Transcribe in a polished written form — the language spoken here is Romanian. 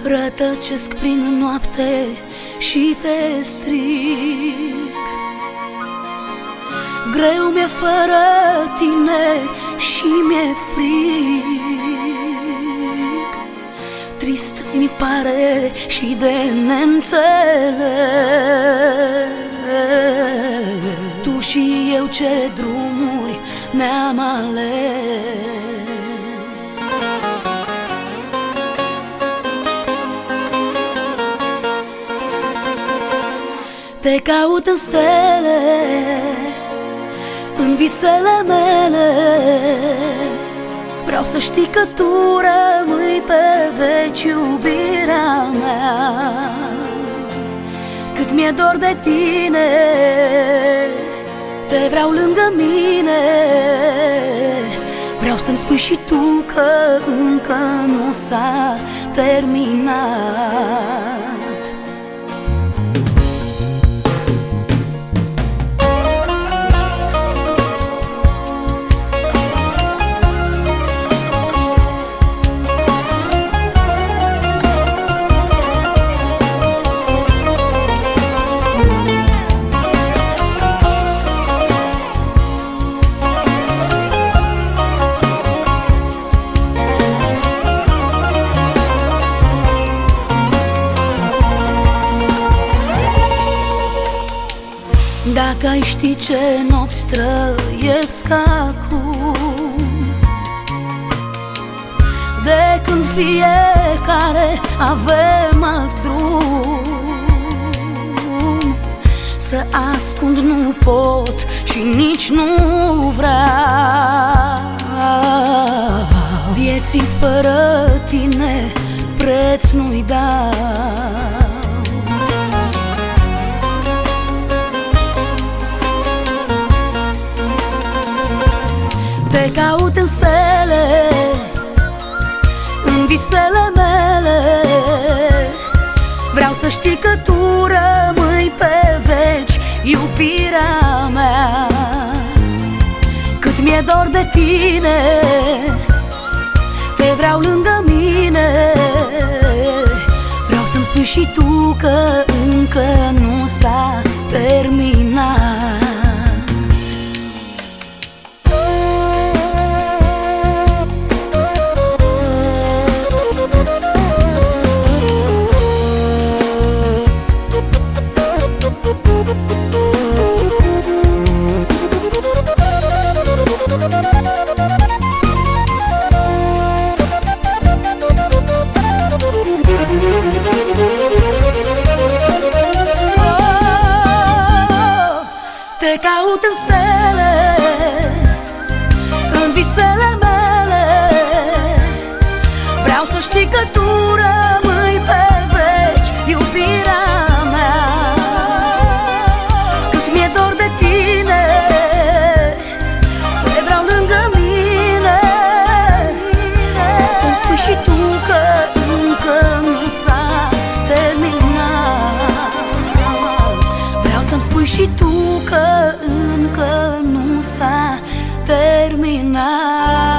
Rătăcesc prin noapte și te strig. Greu mi-e fără tine și mi-e frig. Trist mi pare și de neînțeles. Tu și eu ce drumuri ne-am ales. Te caut în stele, în visele mele. Vreau să știi că tu rămâi pe veci, iubirea mea. Cât mi-e dor de tine, te vreau lângă mine. Vreau să-mi spui și tu că încă nu s-a terminat. Dacă ai ști ce nopți trăiesc acum, de când fiecare avem alt drum. Să ascund nu pot și nici nu vreau. Vieții fără tine preț nu-i dau. Te caut în stele, în visele mele. Vreau să știi că tu rămâi pe veci, iubirea mea. Cât mi-e dor de tine, te vreau lângă mine. Vreau să-mi spui și tu că încă nu s-a terminat. Te caut în stele, în visele mele. Vreau să știi că tu rămâi pe veci, iubirea mea. Cât mi-e dor de tine, te vreau lângă mine. Vreau să-mi spui și tu că încă nu s-a terminat. Vreau să-mi spui și tu că încă nu s-a terminat.